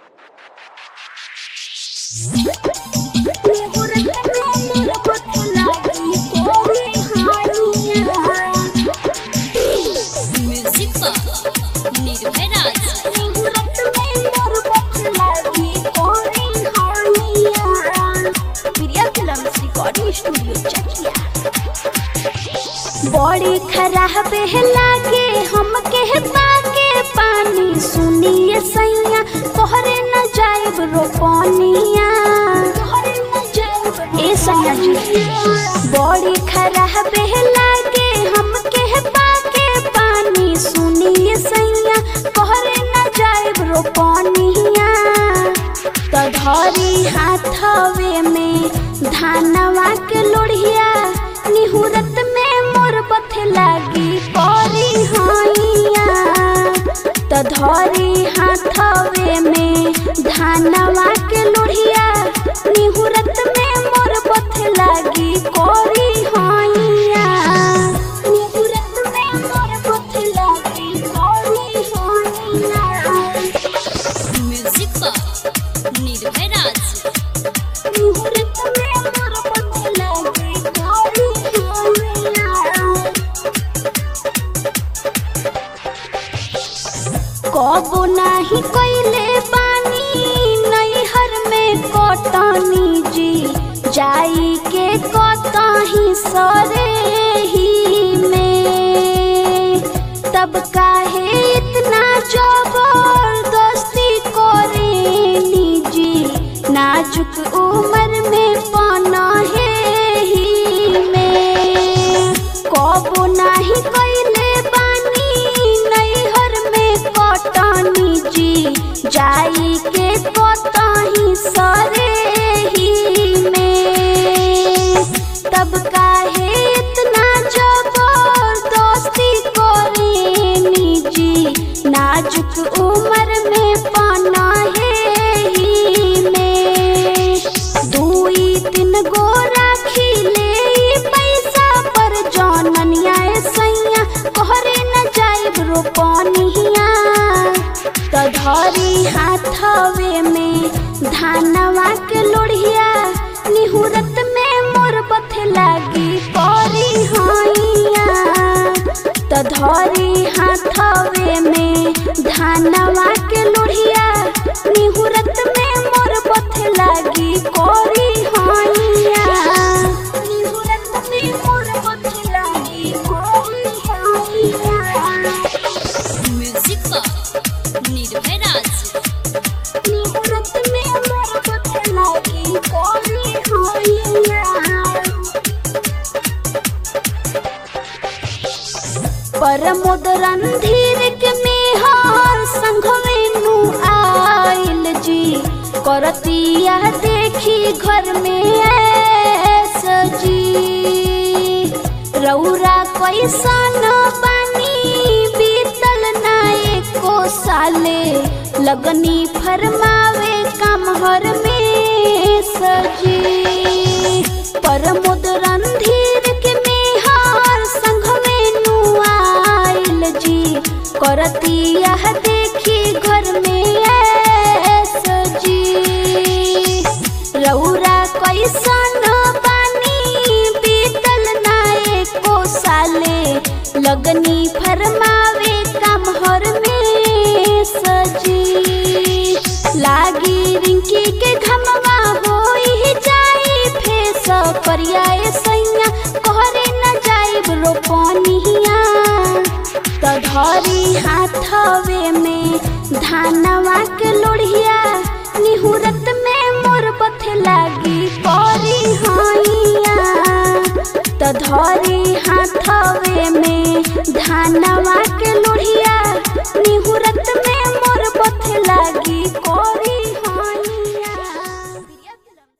बड़ी खराब लागे हमके पाके पानी सुनिए सैया तोहरे न जाएब रोपनिया ए सैया जी बड़ी खराब लागे हमके पाके पानी सुनिए सैया तोहरे न जाएब रोपनिया तो धरी हाथवे में धानवा के लोढ़िया निहुरत में मोर बथे लागी परी हाइया तो धरी हाथवे में धानवा के लोढ़िया निहुरत में मोर बथे लागी कोरी हाइया निहुरत में मोर बथे लागी कोरी हाइया म्यूजिक पर निर्भय राज निहुरत में मोर बथे लागी कोरी कबो नाही कोइले पानी नैहर में कटनी जी जाई के कतही सरे ही में तब काहे इतना जबरदस्ती करेनी जी नाजुक उम्र में पनहे ही में कबो नाही कोइले कटनी जी जाई के कतही सरे ही में तब काहे इतना जबरदस्ती करेनी जी नाजुक उम्र में पनहे ही में 2-3 गो राखी ले पैसा पर जननिया सैया कहरे न जाइब रोपनिया तो धरी हाथवे में धानवा के लोढ़िया निहुरत में मोर बथे लागी परी हाइया तो धरी हाथवे में धानवा के लोढ़िया निहुरत में मोर बथे लागी कोरी हाइया निहुरत में मोर बथे लागी कोरी हाइया म्यूजिक पर निर्भय राज निहुरत में मोर बथे लागी कोरी हाइया परमोद रणधीर के मेहर संघवे नु आइल जी करतिया देखी घर में ऐसा जी रौरा कैसन पानी बीतल ना एको साले लगनी फरमावे काम हर में सजी परमोद रणधीर के मेहर संघवे नु आइल जी करतिया देखी घर में ऐसा जी रौरा कैसन पानी बीतल ना एको साले लगनी फरमावे काम हर में सजी लागी रिंकी के घमवा होई जाई फेस करियाए सैया कहरे न जाइब रोपनिया तो धरी हाथवे में धानवा के लोढ़िया